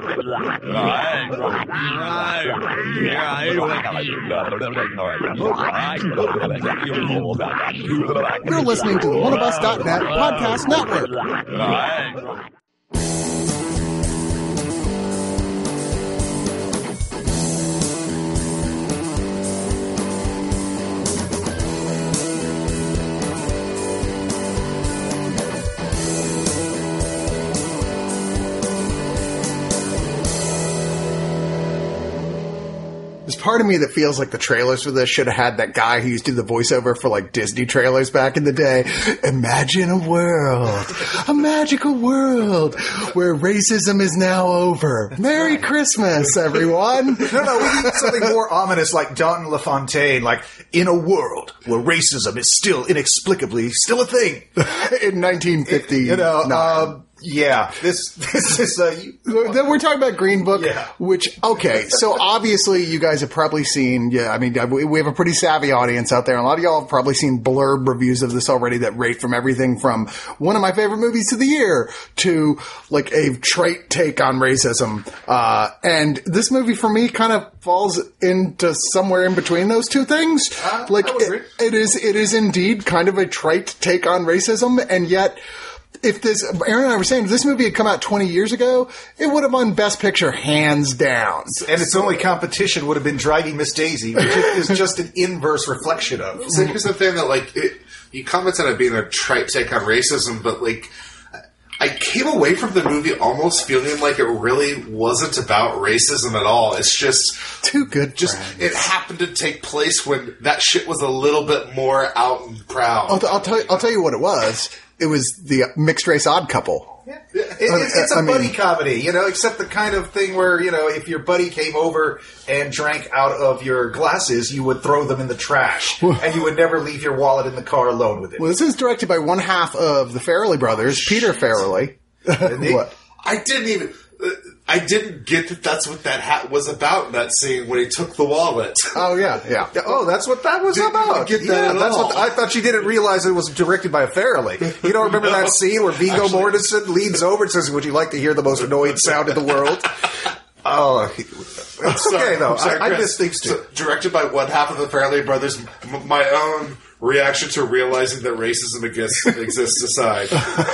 You're listening to the OneOfUs.net podcast network. There's part of me that feels like the trailers for this should have had that guy who used to do the voiceover for like Disney trailers back in the day. Imagine a world, a magical world where racism is now over. Merry Christmas, everyone. No, we need something more ominous like Don LaFontaine, like in a world where racism is still inexplicably still a thing. In 1950. Yeah, this is we're talking about Green Book, yeah. Which, okay, so obviously you guys have probably seen, we have a pretty savvy audience out there, and a lot of y'all have probably seen blurb reviews of this already that rate from everything from one of my favorite movies of the year to like a trite take on racism. And this movie for me kind of falls into somewhere in between those two things. It is indeed kind of a trite take on racism, and yet if Aaron and I were saying, if this movie had come out 20 years ago, it would have won Best Picture hands down. And its only competition would have been Driving Miss Daisy, which is just an inverse reflection of. So here's the thing that, you commented on being a trite take on racism, but, I came away from the movie almost feeling like it really wasn't about racism at all. It's just too good. It happened to take place when that shit was a little bit more out and proud. I'll tell you what it was. It was the mixed race Odd Couple. Yeah. It's a buddy comedy, except the kind of thing where, if your buddy came over and drank out of your glasses, you would throw them in the trash, and you would never leave your wallet in the car alone with it. Well, this is directed by one half of the Farrelly brothers, Peter Farrelly. What? I didn't get that that's what that hat was about in that scene when he took the wallet. Oh, yeah. Oh, that's what that was about. Get that at all. I thought you didn't realize it was directed by a Farrelly. You don't remember that scene where Viggo Mortensen leans over and says, "Would you like to hear the most annoying sound in the world?" Oh, it's okay, though. I miss things, too. So, directed by one half of the Farrelly brothers, my own reaction to realizing that racism exists aside.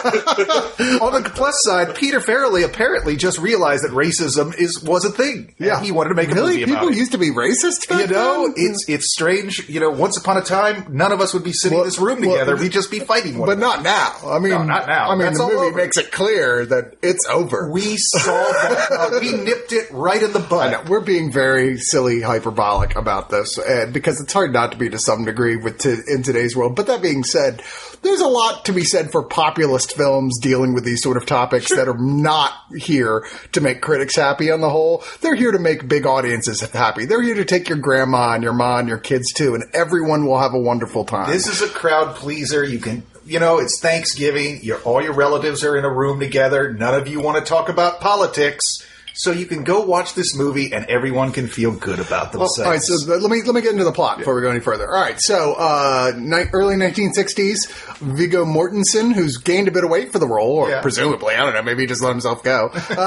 On the plus side, Peter Farrelly apparently just realized that racism was a thing. Yeah. He wanted to make a movie about it. People used to be racist back then? It's strange. Once upon a time, none of us would be sitting in this room together. We'd just be fighting one another. But not now. I mean, no, not now. I mean, the movie makes it clear that it's over. We solved that. We nipped it right in the bud. I know. We're being very silly, hyperbolic about this, because it's hard not to be to some degree in today's world. But that being said, there's a lot to be said for populist films dealing with these sort of topics that are not here to make critics happy on the whole. They're here to make big audiences happy. They're here to take your grandma and your mom and your kids too, and everyone will have a wonderful time. This is a crowd pleaser. You can, it's Thanksgiving. All your relatives are in a room together. None of you want to talk about politics. So you can go watch this movie and everyone can feel good about themselves. All right, so let me get into the plot before we go any further. All right, so early 1960s, Viggo Mortensen, who's gained a bit of weight for the role, or presumably, I don't know, maybe he just let himself go.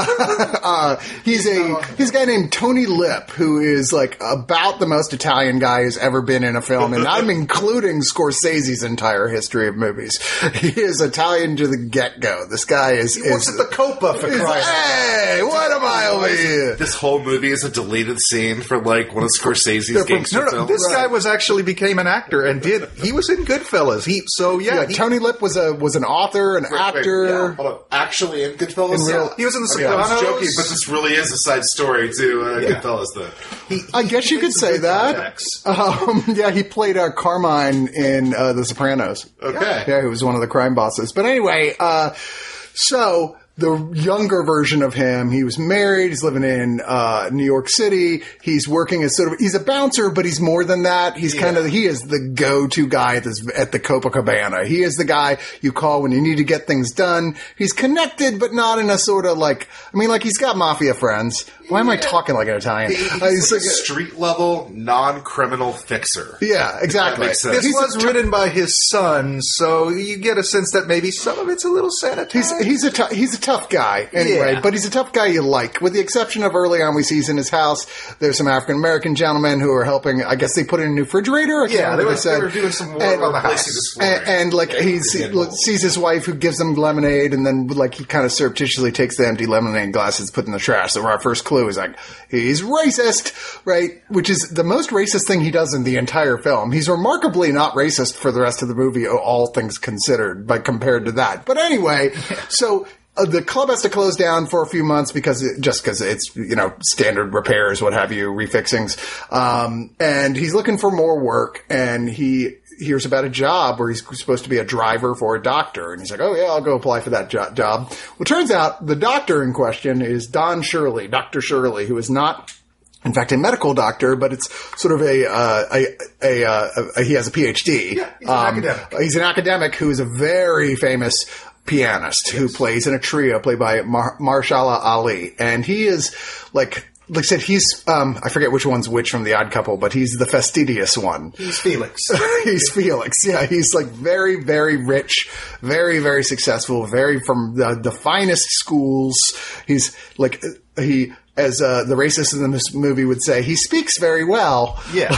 He's a guy named Tony Lip, who is like about the most Italian guy who's ever been in a film, and I'm including Scorsese's entire history of movies. He is Italian to the get-go. This guy is... He works at the Copa for crying out loud. Hey, what am I over here? This whole movie is a deleted scene from one of Scorsese's gangster films. This guy became an actor and he was in Goodfellas. Tony Lip was an author, an actor. Hold on. Actually in Goodfellas? He was in The Sopranos. I was joking, but this really is a side story to Goodfellas, though. I guess you could say that. He played Carmine in The Sopranos. Okay. Yeah, he was one of the crime bosses. But anyway, so... the younger version of him, he was married, he's living in New York City, he's working as he's a bouncer, but he's more than that. He is the go-to guy at the Copacabana. He is the guy you call when you need to get things done. He's connected, but not in a sort of he's got mafia friends. Why am I talking like an Italian? He's like a street-level, non-criminal fixer. Yeah, exactly. This was written by his son, so you get a sense that maybe some of it's a little sanitized. He's tough guy anyway, Yeah. but he's a tough guy you like. With the exception of early on, we see he's in his house. There's some African American gentlemen who are helping. I guess they put in a new refrigerator. I can't Yeah, remember what they were doing some work on the house. and like he sees his wife who gives them lemonade, and then like he kind of surreptitiously takes the empty lemonade glasses, put in the trash. So our first clue is like he's racist, right? Which is the most racist thing he does in the entire film. He's remarkably not racist for the rest of the movie, all things considered, but compared to that. But anyway, so. The club has to close down for a few months because it's, standard repairs, what have you, refixings. And he's looking for more work, and he hears about a job where he's supposed to be a driver for a doctor. And he's like, oh yeah, I'll go apply for that job. Well, it turns out the doctor in question is Don Shirley, Dr. Shirley, who is not, in fact, a medical doctor, but it's sort of he has a PhD. Yeah, he's an academic. He's an academic who is a very famous pianist who plays in a trio played by Marshala Ali. And he is like I said, he's, I forget which one's which from The Odd Couple, but he's the fastidious one. He's Felix. He's Felix. Yeah. He's like very, very rich, very, very successful, very from the finest schools. He's like, as the racist in this movie would say, he speaks very well. Yeah.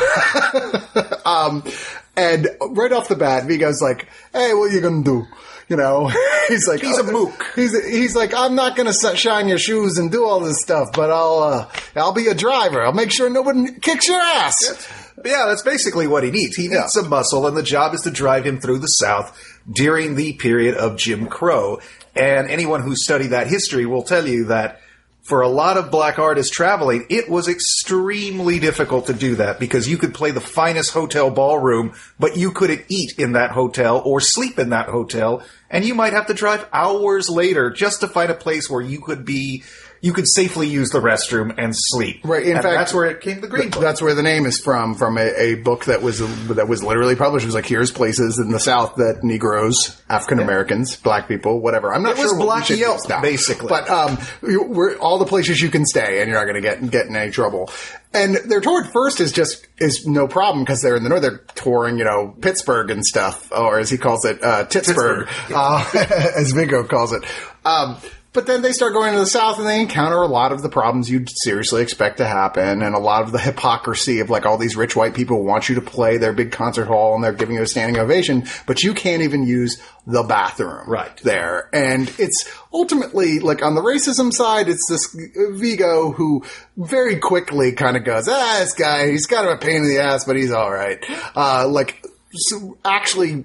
And right off the bat, Vigo's like, hey, what are you going to do? He's like, he's a mook. He's like, I'm not going to shine your shoes and do all this stuff, but I'll be a driver. I'll make sure nobody kicks your ass. Yeah, that's basically what he needs. He needs some muscle, and the job is to drive him through the South during the period of Jim Crow. And anyone who studied that history will tell you that for a lot of black artists traveling, it was extremely difficult to do that because you could play the finest hotel ballroom, but you couldn't eat in that hotel or sleep in that hotel, and you might have to drive hours later just to find a place where you could safely use the restroom and sleep. Right. In fact, that's where it came. The Green Book. That's where the name is from a book that was literally published. It was like, here's places in the South that Negroes, African Americans, black people, whatever. I'm not sure. It was what Black we should Yelp, use now. basically. But all the places you can stay, and you're not going to get in any trouble. And their tour at first is no problem because they're in the north. They're touring, Pittsburgh and stuff, or as he calls it, Titsburg, as Vigo calls it. But then they start going to the South and they encounter a lot of the problems you'd seriously expect to happen, and a lot of the hypocrisy of like all these rich white people want you to play their big concert hall and they're giving you a standing ovation, but you can't even use the bathroom there. And it's ultimately like on the racism side, it's this Vigo who very quickly kind of goes, this guy, he's kind of a pain in the ass, but he's all right. Actually,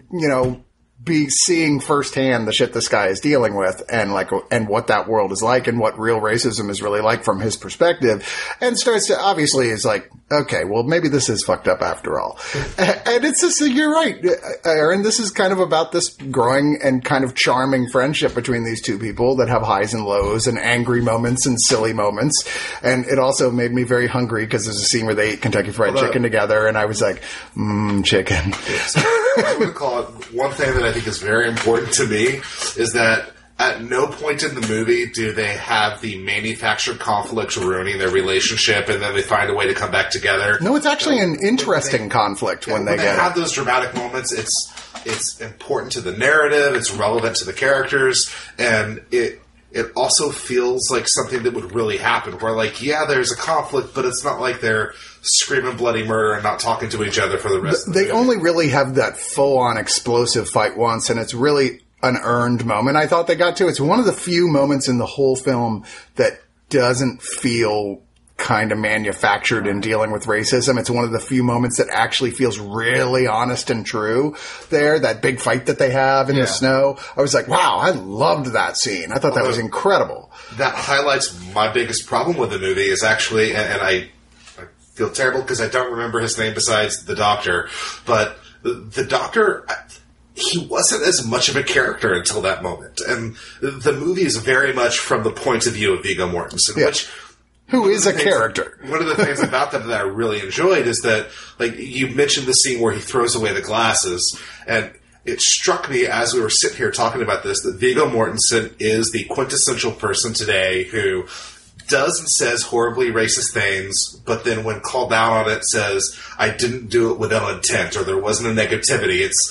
be seeing firsthand the shit this guy is dealing with and what that world is like and what real racism is really like from his perspective, and starts to obviously is like, okay, well maybe this is fucked up after all. And it's just, you're right, Aaron, this is kind of about this growing and kind of charming friendship between these two people that have highs and lows and angry moments and silly moments. And it also made me very hungry because there's a scene where they eat Kentucky Fried Chicken together and I was like, chicken. I would call it one thing that I think is very important to me is that at no point in the movie do they have the manufactured conflict ruining their relationship and then they find a way to come back together. No, it's actually an interesting conflict when they get have those dramatic moments. It's important to the narrative, it's relevant to the characters, and it also feels like something that would really happen where there's a conflict, but it's not like they're screaming bloody murder and not talking to each other for the rest of the movie. They only really have that full-on explosive fight once, and it's really an earned moment. I thought they got to. It's one of the few moments in the whole film that doesn't feel kind of manufactured in dealing with racism. It's one of the few moments that actually feels really honest and true there. That big fight that they have in the snow. I was like, wow, I loved that scene. I thought that was incredible. That highlights my biggest problem with the movie is actually, and I feel terrible because I don't remember his name besides the doctor, but the doctor, he wasn't as much of a character until that moment. And the movie is very much from the point of view of Viggo Mortensen, who is a character. One of the things about them that I really enjoyed is that, you mentioned the scene where he throws away the glasses, and it struck me as we were sitting here talking about this that Viggo Mortensen is the quintessential person today who does and says horribly racist things, but then when called out on it says, I didn't do it with ill intent, or there wasn't a negativity.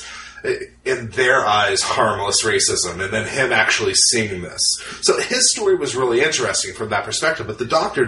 in their eyes, harmless racism, and then him actually seeing this. So his story was really interesting from that perspective, but the Doctor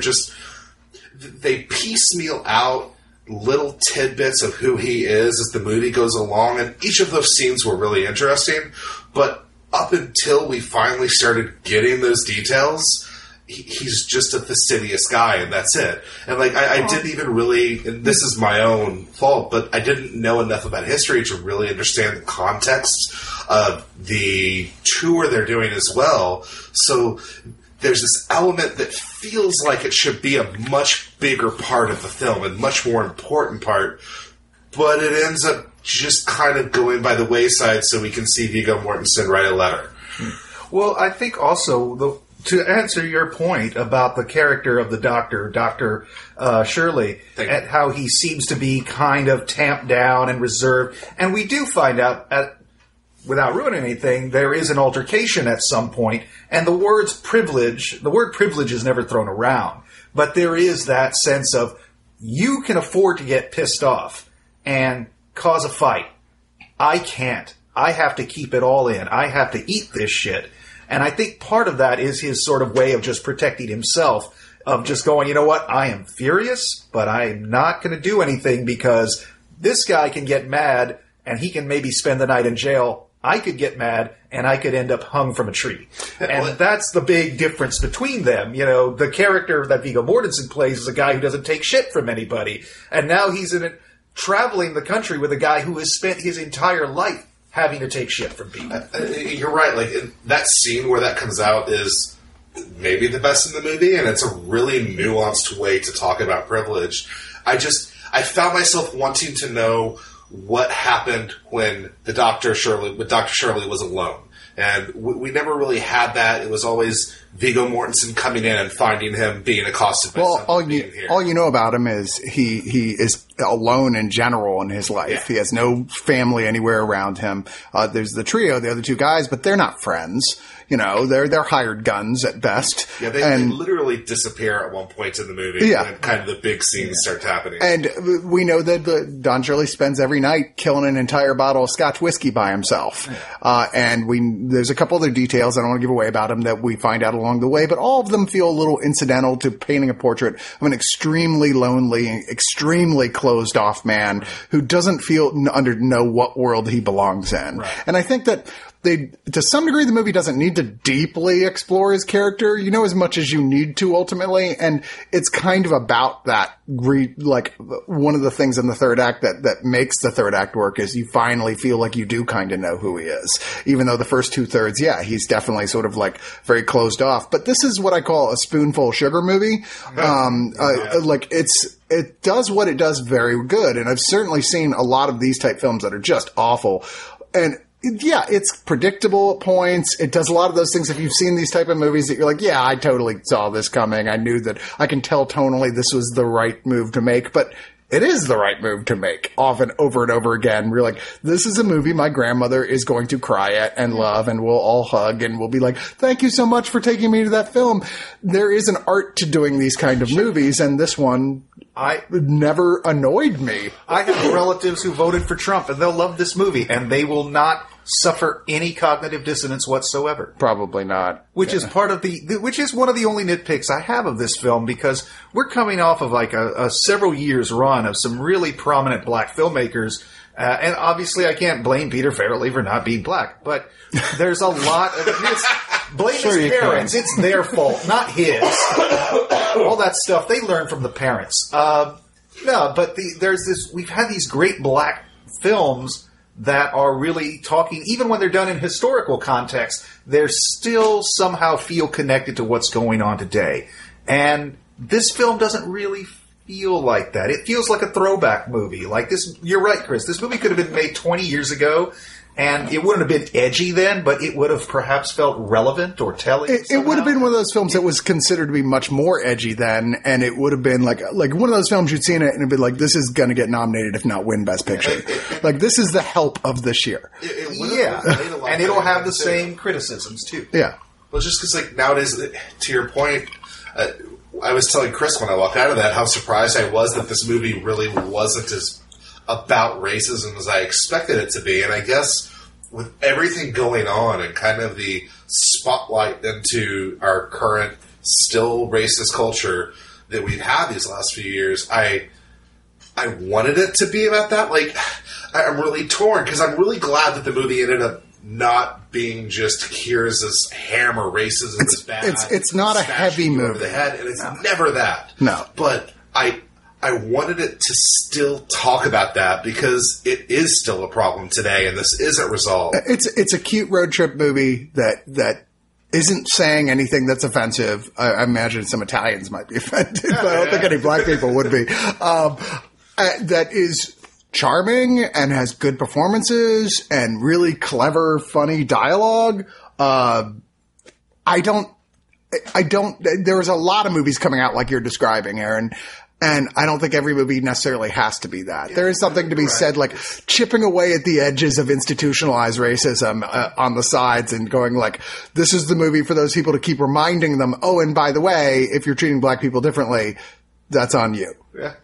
they piecemeal out little tidbits of who he is as the movie goes along, and each of those scenes were really interesting, but up until we finally started getting those details, he's just a fastidious guy, and that's it. And I didn't even really, and this is my own fault, but I didn't know enough about history to really understand the context of the tour they're doing as well. So there's this element that feels like it should be a much bigger part of the film and much more important part, but it ends up just kind of going by the wayside so we can see Viggo Mortensen write a letter. Well, I think also, to answer your point about the character of the Doctor, Dr. Shirley, and how he seems to be kind of tamped down and reserved, and we do find out without ruining anything, there is an altercation at some point, and the word privilege is never thrown around. But there is that sense of, you can afford to get pissed off and cause a fight. I can't. I have to keep it all in. I have to eat this shit. And I think part of that is his sort of way of just protecting himself, of just going, you know what, I am furious, but I'm not going to do anything because this guy can get mad and he can maybe spend the night in jail. I could get mad, and I could end up hung from a tree. And that's the big difference between them. You know, the character that Viggo Mortensen plays is a guy who doesn't take shit from anybody. And now he's traveling the country with a guy who has spent his entire life having to take shit from people. You're right. That scene where that comes out is maybe the best in the movie, and it's a really nuanced way to talk about privilege. I found myself wanting to know what happened when Dr. Shirley was alone. And we never really had that. It was always Viggo Mortensen coming in and finding him being accosted by someone being here. All you know about him is he is alone in general in his life. Yeah. He has no family anywhere around him. There's the trio, the other two guys, but they're not friends. You know, they're hired guns at best. Yeah, they literally disappear at one point in the movie. Yeah. And kind of the big scenes start happening. And we know that Don Shirley spends every night killing an entire bottle of Scotch whiskey by himself. And there's a couple other details I don't want to give away about him that we find out along the way, but all of them feel a little incidental to painting a portrait of an extremely lonely, extremely closed off man who doesn't know what world he belongs in. Right. And I think that to some degree, the movie doesn't need to deeply explore his character, as much as you need to ultimately. And it's kind of about that, one of the things in the third act that makes the third act work is you finally feel like you do kind of know who he is. Even though the first 2/3, he's definitely sort of very closed off. But this is what I call a spoonful of sugar movie. It does what it does very good. And I've certainly seen a lot of these type films that are just awful. And yeah, it's predictable at points. It does a lot of those things. If you've seen these type of movies that you're like, yeah, I totally saw this coming. I knew that. I can tell tonally this was the right move to make, but it is the right move to make often over and over again. We're like, this is a movie my grandmother is going to cry at and love, and we'll all hug and we'll be like, thank you so much for taking me to that film. There is an art to doing these kind of movies, and this one never annoyed me. I have relatives who voted for Trump, and they'll love this movie, and they will not suffer any cognitive dissonance whatsoever. Probably not. Which is one of the only nitpicks I have of this film, because we're coming off of a several years run of some really prominent black filmmakers, and obviously I can't blame Peter Farrelly for not being black, but there's a lot of blame his parents. It's their fault, not his. All that stuff they learn from the parents. We've had these great black films that are really talking, even when they're done in historical context, they still somehow feel connected to what's going on today. And this film doesn't really feel like that. It feels like a throwback movie. Like this, you're right, Chris. This movie could have been made 20 years ago, and it wouldn't have been edgy then, but it would have perhaps felt relevant or telling. It would have been one of those films that was considered to be much more edgy then, and it would have been like one of those films you'd see in it and it'd be like, this is going to get nominated if not win Best Picture. This is the Help of this year. And it'll have the same criticisms too. Yeah. Well, just because nowadays, to your point, I was telling Chris when I walked out of that how surprised I was that this movie really wasn't as about racism as I expected it to be. And I guess with everything going on and kind of the spotlight into our current still racist culture that we've had these last few years, I wanted it to be about that. Like, I'm really torn because I'm really glad that the movie ended up not being just here's this hammer racism is bad. It's not a heavy movie over the head, and it's never that. No, but I wanted it to still talk about that because it is still a problem today, and this isn't resolved. It's a cute road trip movie that isn't saying anything that's offensive. I imagine some Italians might be offended, but I don't think any black people would be. That is charming and has good performances and really clever, funny dialogue. There was a lot of movies coming out like you're describing, Aaron. And I don't think every movie necessarily has to be that. There is something to be said, like chipping away at the edges of institutionalized racism on the sides and going like, this is the movie for those people to keep reminding them, oh, and by the way, if you're treating black people differently, that's on you. Yeah.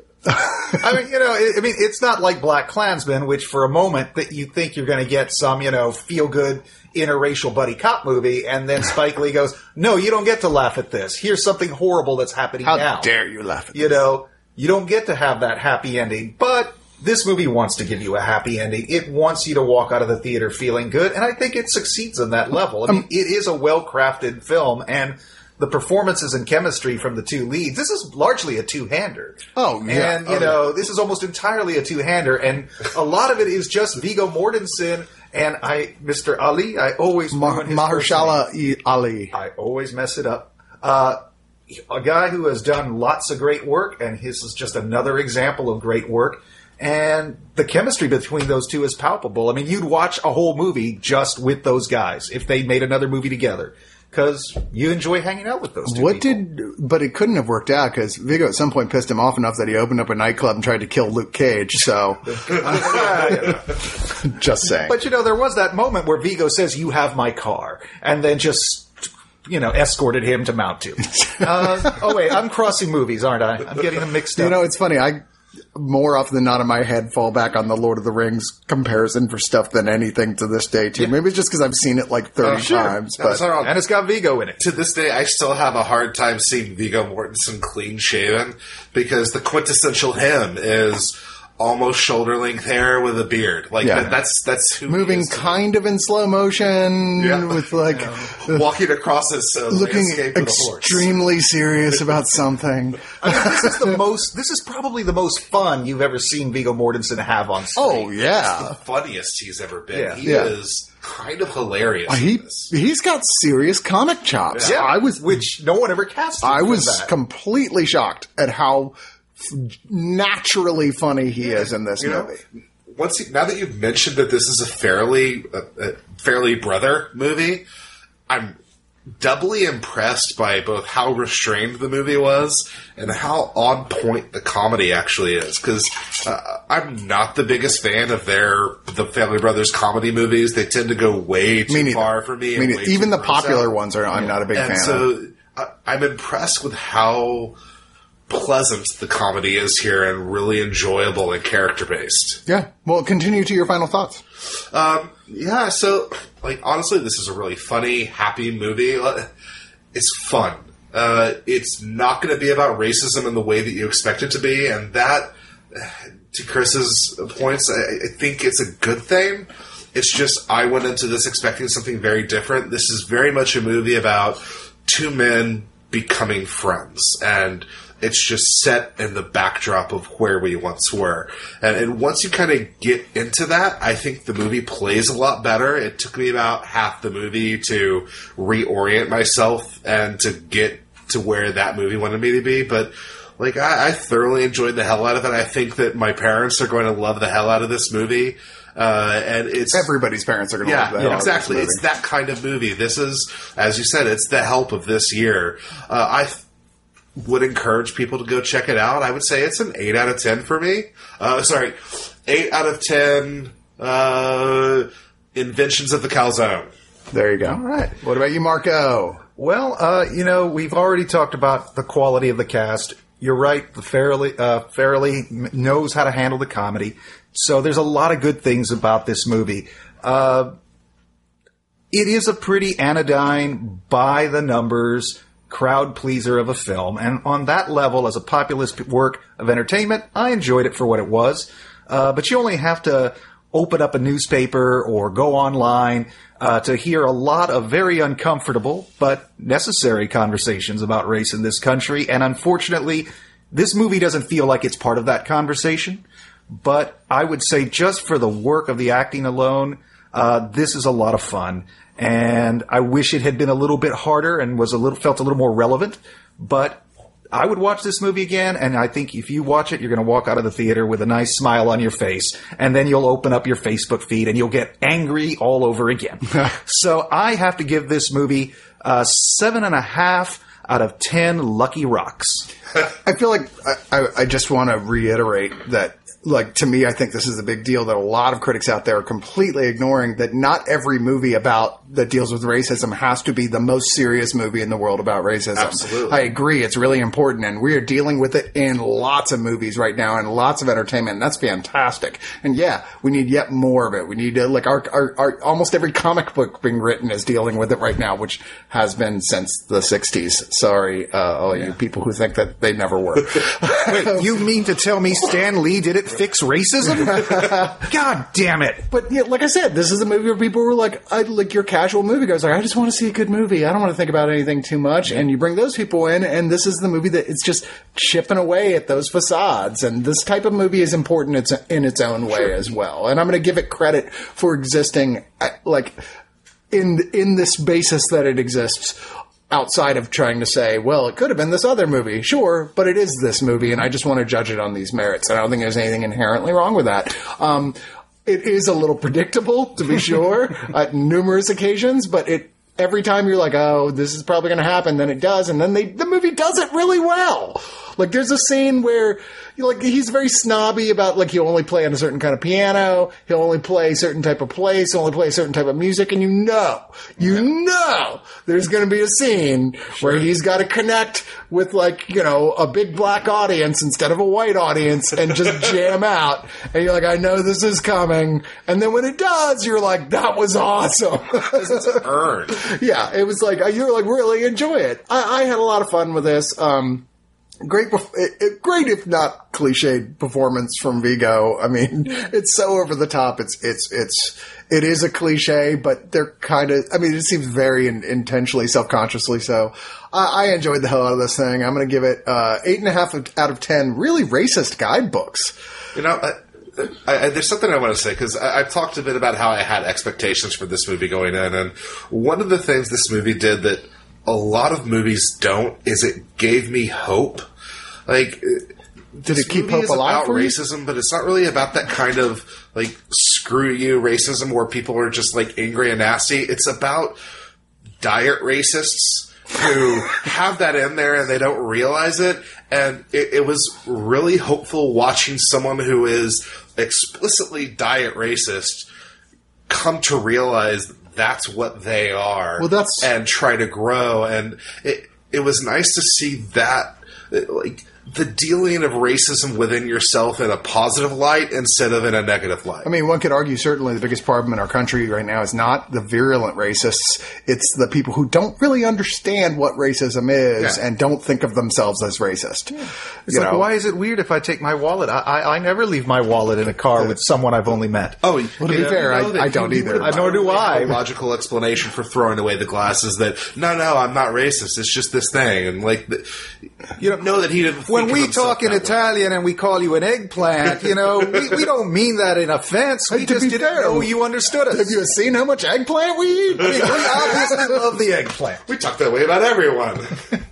It's not like Black Klansman, which for a moment that you think you're going to get some, feel-good interracial buddy cop movie, and then Spike Lee goes, no, you don't get to laugh at this. Here's something horrible that's happening now. How dare you laugh at this? You don't get to have that happy ending, but this movie wants to give you a happy ending. It wants you to walk out of the theater feeling good, and I think it succeeds on that level. I mean, it is a well-crafted film, and the performances and chemistry from the two leads, this is largely a two-hander. Oh, yeah. And, this is almost entirely a two-hander, and a lot of it is just Viggo Mortensen and Mr. Ali. I always Mahershala Ali. I always mess it up. A guy who has done lots of great work, and his is just another example of great work. And the chemistry between those two is palpable. I mean, you'd watch a whole movie just with those guys if they made another movie together. Because you enjoy hanging out with those two But it couldn't have worked out because Viggo at some point pissed him off enough that he opened up a nightclub and tried to kill Luke Cage. So, just saying. But there was that moment where Viggo says, "You have my car," and then just escorted him to Mount Doom. Oh wait, I'm crossing movies, aren't I? I'm getting them mixed up. It's funny. I more often than not in my head fall back on the Lord of the Rings comparison for stuff than anything to this day too. Yeah. Maybe it's just because I've seen it like 30 times. But, and it's got Viggo in it. To this day, I still have a hard time seeing Viggo Mortensen clean shaven because the quintessential him is almost shoulder length hair with a beard. Like that's who moving he is. Kind of in slow motion with walking across his looking landscape with a horse. Extremely serious about something. This is probably the most fun you've ever seen Viggo Mortensen have on screen. Oh yeah, it's the funniest he's ever been. Yeah. He is kind of hilarious. He's got serious comic chops. Yeah, which no one ever cast. I was completely shocked at how naturally funny he is in this movie. Now that you've mentioned that this is a fairly brother movie, I'm doubly impressed by both how restrained the movie was and how on point the comedy actually is. Because I'm not the biggest fan of the Family Brothers comedy movies. They tend to go way too far for me. Even the popular ones I'm not a big fan of. So I'm impressed with how pleasant the comedy is here and really enjoyable and character-based. Yeah. Well, continue to your final thoughts. So, honestly, this is a really funny, happy movie. It's fun. It's not going to be about racism in the way that you expect it to be, and that, to Chris's points, I think it's a good thing. It's just, I went into this expecting something very different. This is very much a movie about two men becoming friends, and it's just set in the backdrop of where we once were. And once you kind of get into that, I think the movie plays a lot better. It took me about half the movie to reorient myself and to get to where that movie wanted me to be. But, I thoroughly enjoyed the hell out of it. I think that my parents are going to love the hell out of this movie. And it's everybody's parents are going to love that. Exactly. It's that kind of movie. This is, as you said, it's the help of this year. I would encourage people to go check it out. I would say it's an 8 out of 10 for me. 8 out of 10 Inventions of the Calzone. There you go. All right. What about you, Marco? Well, we've already talked about the quality of the cast. you're right. Farrelly knows how to handle the comedy. So there's a lot of good things about this movie. It is a pretty anodyne, by the numbers, crowd pleaser of a film. And on that level, as a populist work of entertainment, I enjoyed it for what it was. But you only have to open up a newspaper or go online to hear a lot of very uncomfortable but necessary conversations about race in this country. And unfortunately, this movie doesn't feel like it's part of that conversation. But I would say just for the work of the acting alone, this is a lot of fun. And I wish it had been a little bit harder and felt a little more relevant. But I would watch this movie again, and I think if you watch it, you're going to walk out of the theater with a nice smile on your face, and then you'll open up your Facebook feed and you'll get angry all over again. So I have to give this movie 7.5 out of 10 Lucky Rocks. I feel like I just want to reiterate that, like, to me, I think this is a big deal that a lot of critics out there are completely ignoring, that not every movie that deals with racism has to be the most serious movie in the world about racism. Absolutely. I agree. It's really important. And we are dealing with it in lots of movies right now and lots of entertainment. And that's fantastic. And yeah, we need yet more of it. We need to, like, our almost every comic book being written is dealing with it right now, which has been since the 60s. Sorry, all you people who think that they never were. Wait, you mean to tell me Stan Lee didn't fix racism? God damn it. But yeah, like I said, this is a movie where people were like your casual moviegoers, like, I just want to see a good movie. I don't want to think about anything too much. And you bring those people in, and this is the movie that it's just chipping away at those facades. And this type of movie is important in its own way as well. And I'm going to give it credit for existing, like, in this basis that it exists, outside of trying to say, well, it could have been this other movie. Sure, but it is this movie, and I just want to judge it on these merits. And I don't think there's anything inherently wrong with that. It is a little predictable, to be sure, at numerous occasions, but every time you're like, oh, this is probably going to happen, then it does, and then the movie does it really well. Like, there's a scene where, he's very snobby about, like, he'll only play on a certain kind of piano, he'll only play a certain type of place, he'll only play a certain type of music, and you know, there's going to be a scene where he's got to connect with, like, a big black audience instead of a white audience and just jam out. And you're like, I know this is coming. And then when it does, you're like, that was awesome. It's earned. Yeah, it was like, you're like, really enjoy it. I had a lot of fun with this. Great if not cliched performance from Viggo. I mean, it's so over the top. It is a cliche, but they're kind of, I mean, it seems very intentionally, self-consciously so. I enjoyed the hell out of this thing. I'm going to give it 8.5 out of 10 really racist guidebooks. There's something I want to say, because I've talked a bit about how I had expectations for this movie going in, and one of the things this movie did that a lot of movies don't is it gave me hope. Like, did it keep hope alive for you? Racism, but it's not really about that kind of, like, screw you racism where people are just, like, angry and nasty. It's about diet racists who have that in there and they don't realize it. And it was really hopeful watching someone who is explicitly diet racist come to realize that's what they are, and try to grow. And it was nice to see that, like, the dealing of racism within yourself in a positive light instead of in a negative light. I mean, one could argue certainly the biggest problem in our country right now is not the virulent racists. It's the people who don't really understand what racism is and don't think of themselves as racist. Yeah. It's like, why is it weird if I take my wallet? I never leave my wallet in a car with someone I've only met. Oh, well, to be fair, I don't either. Nor do I. A logical explanation for throwing away the glasses that, no, I'm not racist. It's just this thing. And, like, you don't know that he didn't think when we talk in Italian and we call you an eggplant, we don't mean that in offense. We just didn't know you understood us. Have you seen how much eggplant we eat? I mean, we obviously love the eggplant. We talk that way about everyone.